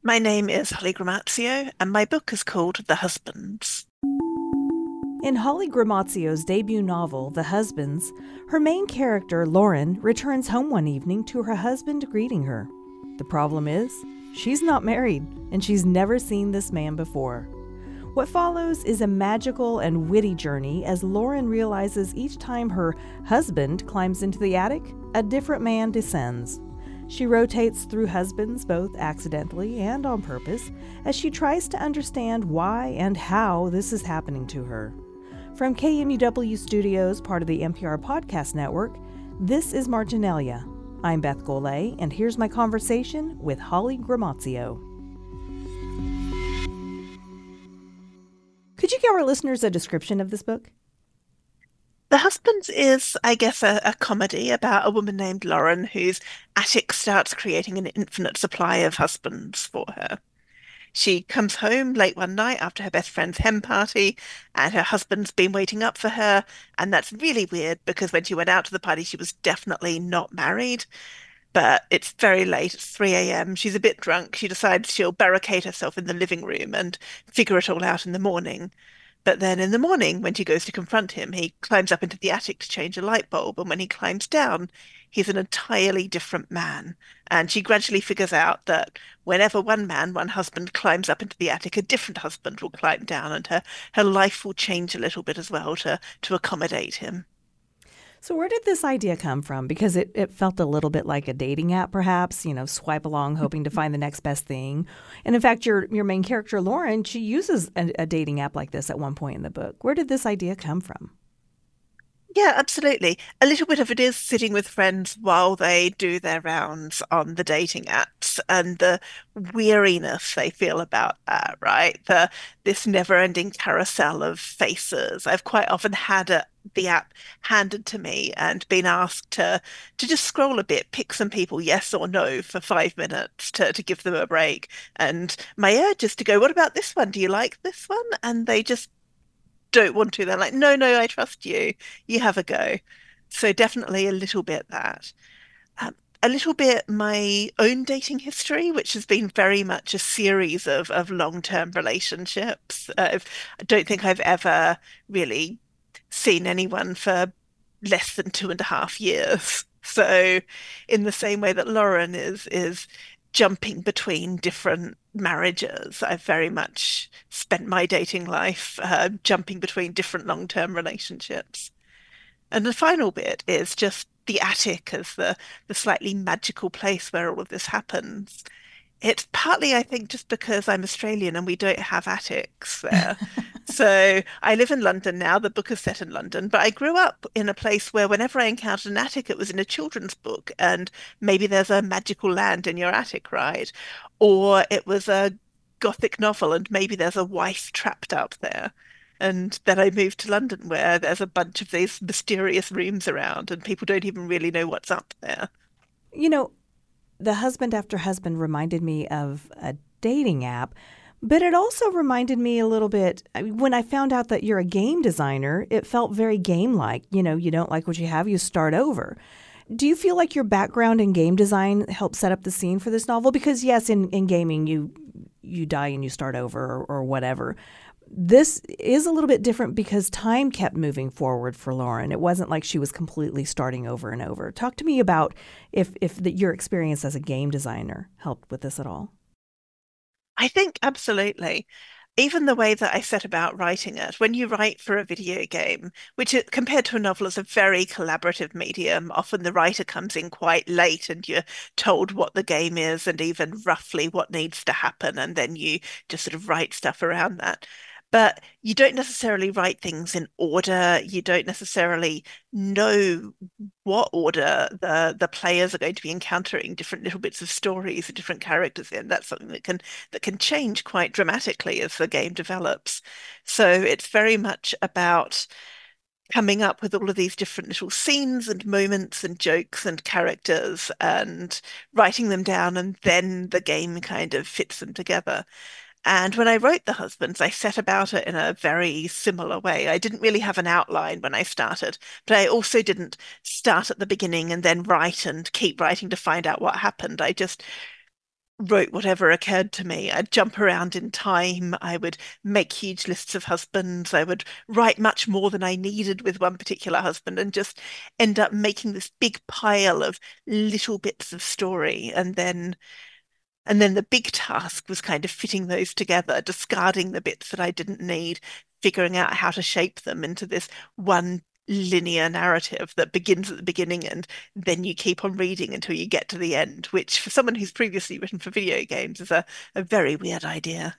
My name is Holly Gramazio, and my book is called The Husbands. In Holly Gramazio's debut novel, The Husbands, her main character, Lauren, returns home one evening to her husband greeting her. The problem is, she's not married, and she's never seen this man before. What follows is a magical and witty journey as Lauren realizes each time her husband climbs into the attic, a different man descends. She rotates through husbands both accidentally and on purpose as she tries to understand why and how this is happening to her. From KMUW Studios, part of the NPR Podcast Network, this is Marginalia. I'm Beth Golay, and here's my conversation with Holly Gramazio. Could you give our listeners a description of this book? The Husbands is, I guess, a comedy about a woman named Lauren whose attic starts creating an infinite supply of husbands for her. She comes home late one night after her best friend's hen party, and her husband's been waiting up for her. And that's really weird because when she went out to the party, she was definitely not married. But it's very late, it's 3 a.m. She's a bit drunk. She decides she'll barricade herself in the living room and figure it all out in the morning. But then in the morning, when she goes to confront him, he climbs up into the attic to change a light bulb. And when he climbs down, he's an entirely different man. And she gradually figures out that whenever one man, one husband, climbs up into the attic, a different husband will climb down, and her life will change a little bit as well to accommodate him. So where did this idea come from? Because it felt a little bit like a dating app, perhaps, swipe along hoping to find the next best thing. And in fact, your main character, Lauren, she uses a dating app like this at one point in the book. Where did this idea come from? Yeah, absolutely. A little bit of it is sitting with friends while they do their rounds on the dating apps and the weariness they feel about that, right? This never-ending carousel of faces. I've quite often had the app handed to me and been asked to just scroll a bit, pick some people, yes or no, for 5 minutes to give them a break. And my urge is to go, what about this one? Do you like this one? And they just don't want to. They're like, no, no, I trust you. You have a go. So definitely a little bit that. A little bit my own dating history, which has been very much a series of long-term relationships. I don't think I've ever really seen anyone for less than 2.5 years. So, in the same way that Lauren is jumping between different marriages, I've very much spent my dating life jumping between different long-term relationships. And the final bit is just the attic as the slightly magical place where all of this happens. It's partly, I think, just because I'm Australian and we don't have attics there. So I live in London now. The book is set in London, but I grew up in a place where whenever I encountered an attic, it was in a children's book, and maybe there's a magical land in your attic, right? Or it was a gothic novel, and maybe there's a wife trapped up there. And then I moved to London, where there's a bunch of these mysterious rooms around, and people don't even really know what's up there. You know, the husband after husband reminded me of a dating app, but it also reminded me a little bit, when I found out that you're a game designer, it felt very game-like. You don't like what you have, you start over. Do you feel like your background in game design helped set up the scene for this novel? Because yes, in gaming, you die and you start over or whatever. This is a little bit different because time kept moving forward for Lauren. It wasn't like she was completely starting over and over. Talk to me about if your experience as a game designer helped with this at all. I think absolutely. Even the way that I set about writing it, when you write for a video game, compared to a novel is a very collaborative medium, often the writer comes in quite late and you're told what the game is and even roughly what needs to happen, and then you just sort of write stuff around that. But you don't necessarily write things in order. You don't necessarily know what order the players are going to be encountering different little bits of stories and different characters in. That's something that can change quite dramatically as the game develops. So it's very much about coming up with all of these different little scenes and moments and jokes and characters and writing them down, and then the game kind of fits them together. And when I wrote The Husbands, I set about it in a very similar way. I didn't really have an outline when I started, but I also didn't start at the beginning and then write and keep writing to find out what happened. I just wrote whatever occurred to me. I'd jump around in time. I would make huge lists of husbands. I would write much more than I needed with one particular husband and just end up making this big pile of little bits of story. And then the big task was kind of fitting those together, discarding the bits that I didn't need, figuring out how to shape them into this one linear narrative that begins at the beginning and then you keep on reading until you get to the end, which for someone who's previously written for video games is a very weird idea.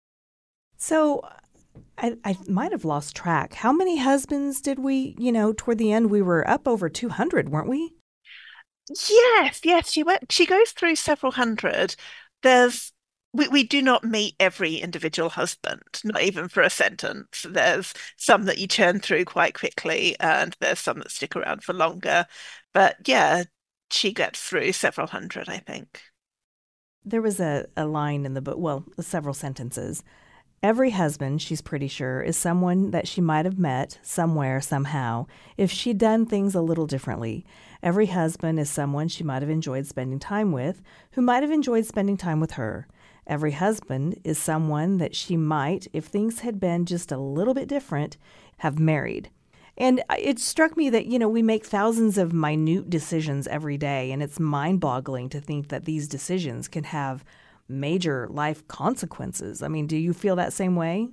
So I might have lost track. How many husbands did we, toward the end, we were up over 200, weren't we? Yes, yes, she goes through several hundred. There's we do not meet every individual husband, not even for a sentence. There's some that you churn through quite quickly, and there's some that stick around for longer. But yeah, she gets through several hundred, I think. There was a line in the book, well, several sentences. Every husband, she's pretty sure, is someone that she might have met somewhere, somehow, if she'd done things a little differently. Every husband is someone she might have enjoyed spending time with, who might have enjoyed spending time with her. Every husband is someone that she might, if things had been just a little bit different, have married. And it struck me that, we make thousands of minute decisions every day, and it's mind-boggling to think that these decisions can have major life consequences. I mean, do you feel that same way?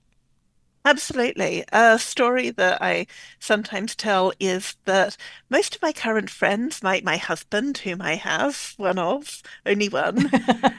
Absolutely. A story that I sometimes tell is that most of my current friends, my husband, whom I have, one of, only one,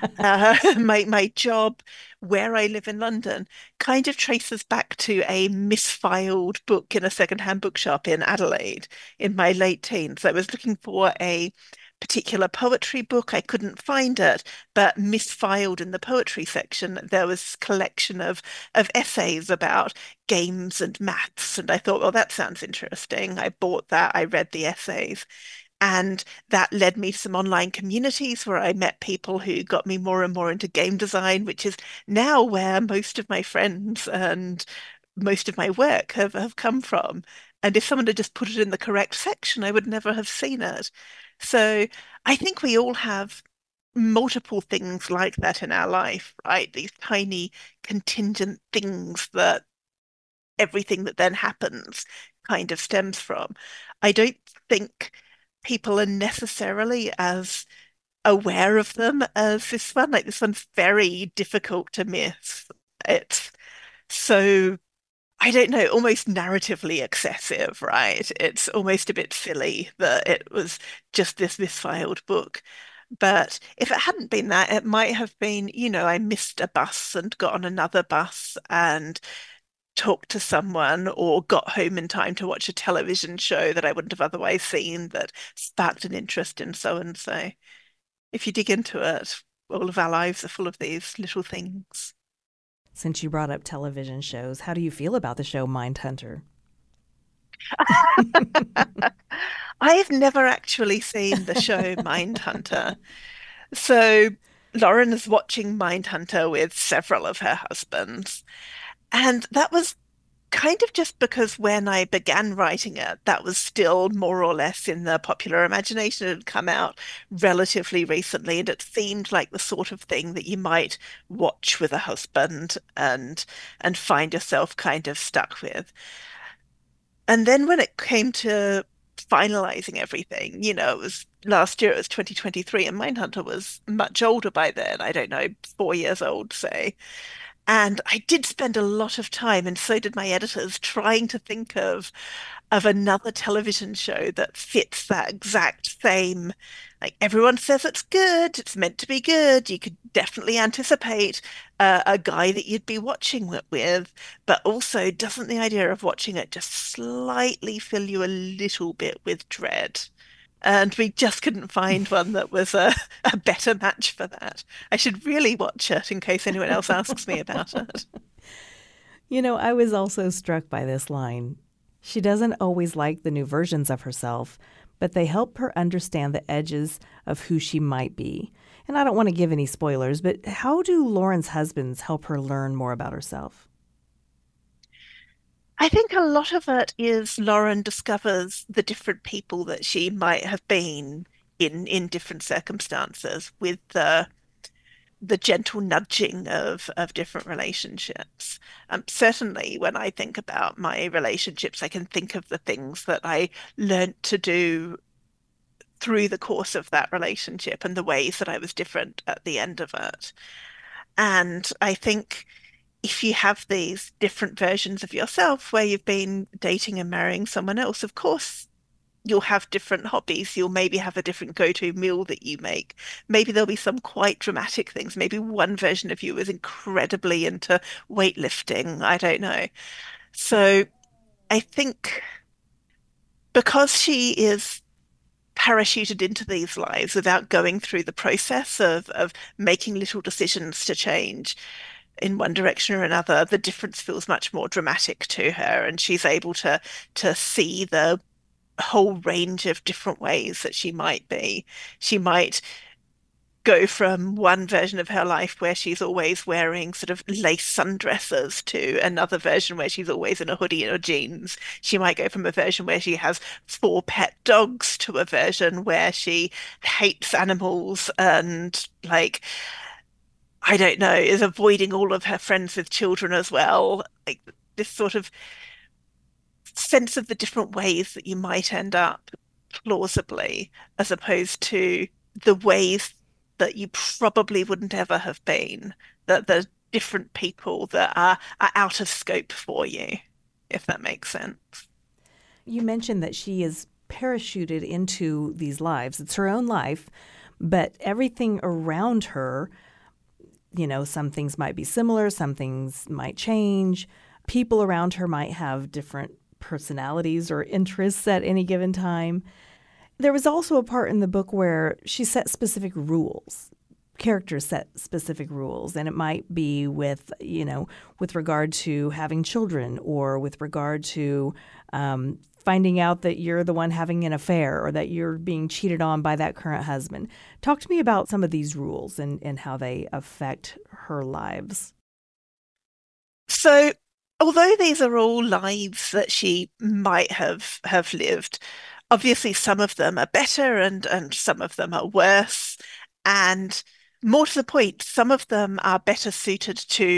my job, where I live in London, kind of traces back to a misfiled book in a secondhand bookshop in Adelaide in my late teens. I was looking for a particular poetry book. I couldn't find it, but misfiled in the poetry section, there was a collection of essays about games and maths. And I thought, well, that sounds interesting. I bought that. I read the essays. And that led me to some online communities where I met people who got me more and more into game design, which is now where most of my friends and most of my work have come from. And if someone had just put it in the correct section, I would never have seen it. So I think we all have multiple things like that in our life, right? These tiny contingent things that everything that then happens kind of stems from. I don't think people are necessarily as aware of them as this one. Like this one's very difficult to miss. It's so, I don't know, almost narratively excessive, right? It's almost a bit silly that it was just this misfiled book. But if it hadn't been that, it might have been, I missed a bus and got on another bus and talked to someone or got home in time to watch a television show that I wouldn't have otherwise seen that sparked an interest in so and so. If you dig into it, all of our lives are full of these little things. Since you brought up television shows, how do you feel about the show Mindhunter? I've never actually seen the show Mindhunter. So Lauren is watching Mindhunter with several of her husbands. And that was kind of just because when I began writing it, that was still more or less in the popular imagination. It had come out relatively recently, and it seemed like the sort of thing that you might watch with a husband and find yourself kind of stuck with. And then when it came to finalizing everything, it was last year, it was 2023, and Mindhunter was much older by then. I don't know, 4 years old, say. And I did spend a lot of time, and so did my editors, trying to think of another television show that fits that exact same. Like everyone says it's good, it's meant to be good. You could definitely anticipate a guy that you'd be watching it with, but also doesn't the idea of watching it just slightly fill you a little bit with dread? And we just couldn't find one that was a better match for that. I should really watch it in case anyone else asks me about it. I was also struck by this line. She doesn't always like the new versions of herself, but they help her understand the edges of who she might be. And I don't want to give any spoilers, but how do Lauren's husbands help her learn more about herself? I think a lot of it is Lauren discovers the different people that she might have been in different circumstances with the the gentle nudging of different relationships. Certainly, when I think about my relationships, I can think of the things that I learnt to do through the course of that relationship and the ways that I was different at the end of it. And I think if you have these different versions of yourself where you've been dating and marrying someone else, of course, you'll have different hobbies. You'll maybe have a different go-to meal that you make. Maybe there'll be some quite dramatic things. Maybe one version of you is incredibly into weightlifting. I don't know. So I think because she is parachuted into these lives without going through the process of making little decisions to change in one direction or another, the difference feels much more dramatic to her, and she's able to see the whole range of different ways that she might be. She might go from one version of her life where she's always wearing sort of lace sundresses to another version where she's always in a hoodie and jeans. She might go from a version where she has four pet dogs to a version where she hates animals and like I don't know, is avoiding all of her friends with children as well. Like this sort of sense of the different ways that you might end up plausibly, as opposed to the ways that you probably wouldn't ever have been, that the different people that are out of scope for you, if that makes sense. You mentioned that she is parachuted into these lives. It's her own life, but everything around her, some things might be similar, some things might change. People around her might have different personalities or interests at any given time. There was also a part in the book where she set specific rules. Characters set specific rules, and it might be with regard to having children or with regard to finding out that you're the one having an affair or that you're being cheated on by that current husband. Talk to me about some of these rules and how they affect her lives. So, although these are all lives that she might have lived, obviously some of them are better and some of them are worse. And more to the point, some of them are better suited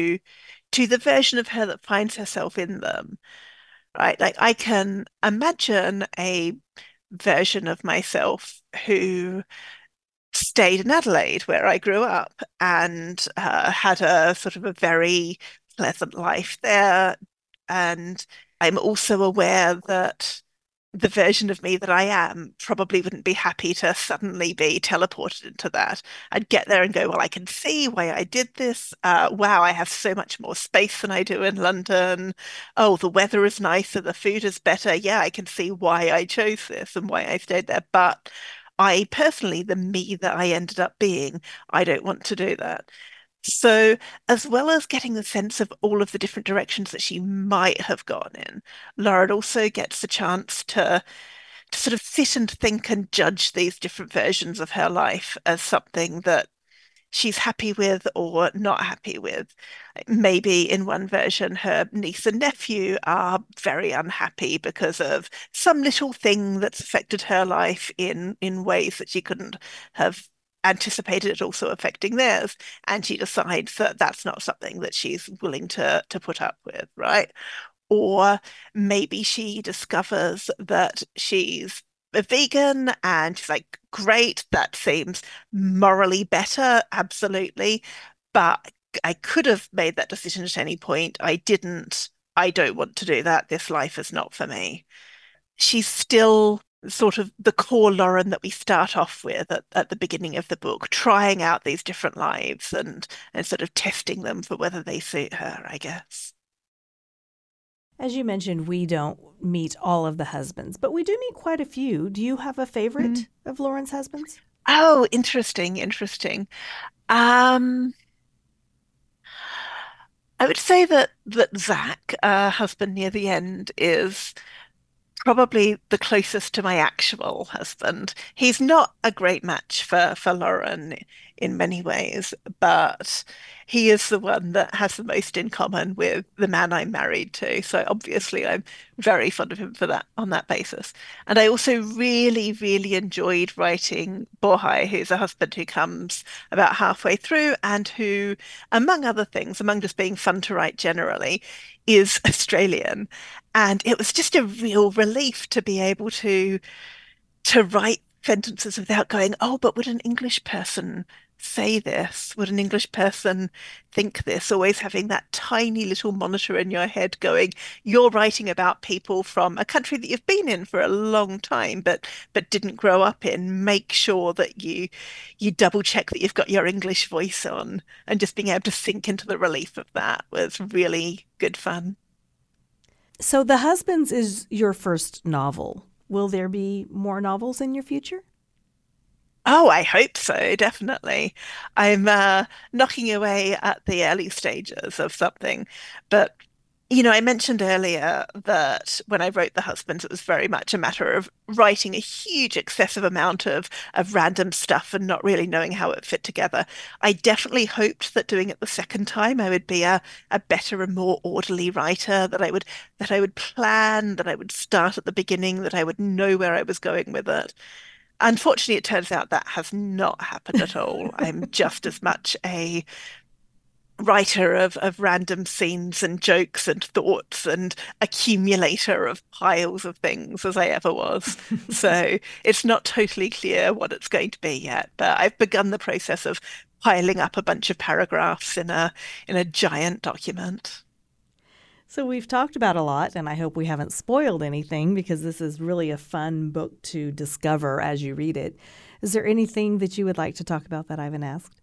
to the version of her that finds herself in them, right? Like I can imagine a version of myself who stayed in Adelaide, where I grew up, and had a sort of a very pleasant life there. And I'm also aware that the version of me that I am probably wouldn't be happy to suddenly be teleported into that. I'd get there and go, well, I can see why I did this. Wow, I have so much more space than I do in London. Oh, the weather is nicer, the food is better. Yeah, I can see why I chose this and why I stayed there. But I personally, the me that I ended up being, I don't want to do that. So, as well as getting the sense of all of the different directions that she might have gone in, Lauren also gets the chance to sort of sit and think and judge these different versions of her life as something that she's happy with or not happy with. Maybe in one version, her niece and nephew are very unhappy because of some little thing that's affected her life in ways that she couldn't have anticipated it also affecting theirs, and she decides that that's not something that she's willing to put up with, right? Or maybe she discovers that she's a vegan and she's like, great, that seems morally better, absolutely. But I could have made that decision at any point. I didn't. I don't want to do that. This life is not for me. She's still sort of the core Lauren that we start off with at the beginning of the book, trying out these different lives and sort of testing them for whether they suit her, I guess. As you mentioned, we don't meet all of the husbands, but we do meet quite a few. Do you have a favorite of Lauren's husbands? Oh, interesting, interesting. Um, I would say that Zach, husband near the end, is probably the closest to my actual husband. He's not a great match for Lauren. in many ways, but he is the one that has the most in common with the man I'm married to. So obviously, I'm very fond of him for that on that basis. And I also really, really enjoyed writing Borhai, who's a husband who comes about halfway through and who, among other things, among just being fun to write generally, is Australian. And it was just a real relief to be able to write sentences without going, oh, but would an English person say this? Would an English person think this? Always having that tiny little monitor in your head going, you're writing about people from a country that you've been in for a long time, but didn't grow up in. Make sure that you double check that you've got your English voice on, and just being able to sink into the relief of that was really good fun. So, The Husbands is your first novel. Will there be more novels in your future? Oh, I hope so, definitely. I'm knocking away at the early stages of something. But, I mentioned earlier that when I wrote The Husbands, it was very much a matter of writing a huge, excessive amount of random stuff and not really knowing how it fit together. I definitely hoped that doing it the second time, I would be a better and more orderly writer, that I would plan, that I would start at the beginning, that I would know where I was going with it. Unfortunately, it turns out that has not happened at all. I'm just as much a writer of random scenes and jokes and thoughts and accumulator of piles of things as I ever was. So it's not totally clear what it's going to be yet, but I've begun the process of piling up a bunch of paragraphs in a giant document. So we've talked about a lot, and I hope we haven't spoiled anything because this is really a fun book to discover as you read it. Is there anything that you would like to talk about that I haven't asked?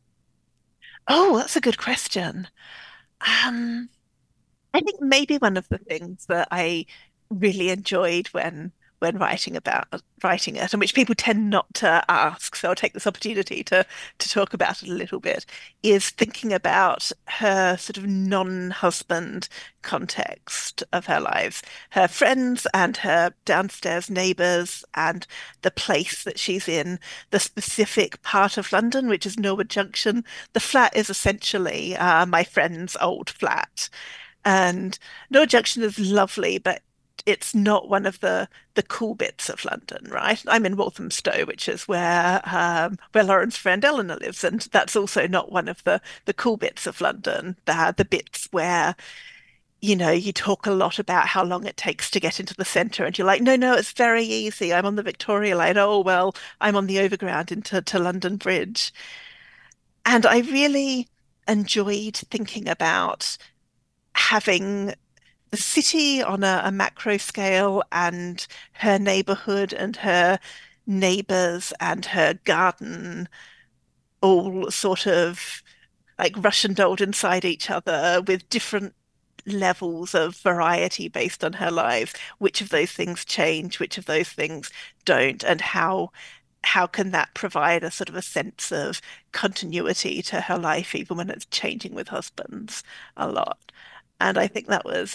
Oh, that's a good question. Um, I think maybe one of the things that I really enjoyed when writing it, and which people tend not to ask, so I'll take this opportunity to talk about it a little bit, is thinking about her sort of non-husband context of her lives, her friends and her downstairs neighbours and the place that she's in, the specific part of London, which is Norwood Junction. The flat is essentially my friend's old flat. And Norwood Junction is lovely, but it's not one of the cool bits of London, right? I'm in Walthamstow, which is where Lauren's friend Eleanor lives, and that's also not one of the cool bits of London. The bits where you talk a lot about how long it takes to get into the centre, and you're like, no, no, it's very easy. I'm on the Victoria line. Oh well, I'm on the overground into London Bridge, and I really enjoyed thinking about having the city on a macro scale and her neighborhood and her neighbors and her garden all sort of like Russian dolled inside each other with different levels of variety based on her lives. Which of those things change, which of those things don't, and how can that provide a sort of a sense of continuity to her life, even when it's changing with husbands a lot. And I think that was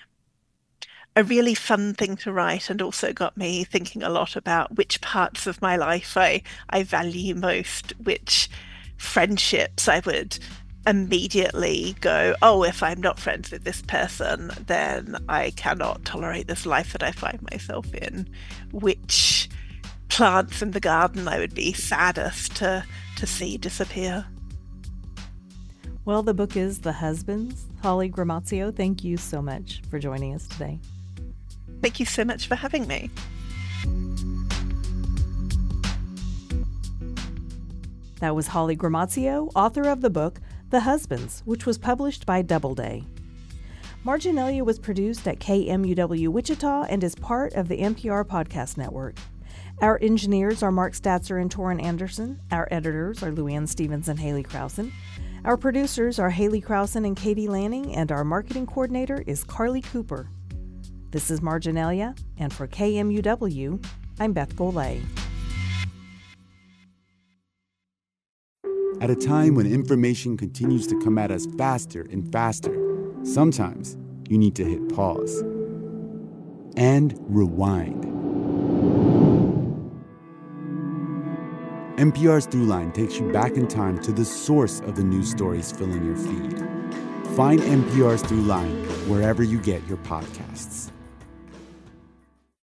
a really fun thing to write, and also got me thinking a lot about which parts of my life I value most, which friendships I would immediately go, oh, if I'm not friends with this person, then I cannot tolerate this life that I find myself in. Which plants in the garden I would be saddest to see disappear. Well, the book is The Husbands. Holly Gramazio, thank you so much for joining us today. Thank you so much for having me. That was Holly Gramazio, author of the book The Husbands, which was published by Doubleday. Marginalia was produced at KMUW Wichita and is part of the NPR Podcast Network. Our engineers are Mark Statzer and Torin Anderson. Our editors are Luann Stevens and Haley Krausen. Our producers are Haley Krausen and Katie Lanning, and our marketing coordinator is Carly Cooper. This is Marginalia, and for KMUW, I'm Beth Golay. At a time when information continues to come at us faster and faster, sometimes you need to hit pause and rewind. NPR's Throughline takes you back in time to the source of the news stories filling your feed. Find NPR's Throughline wherever you get your podcasts.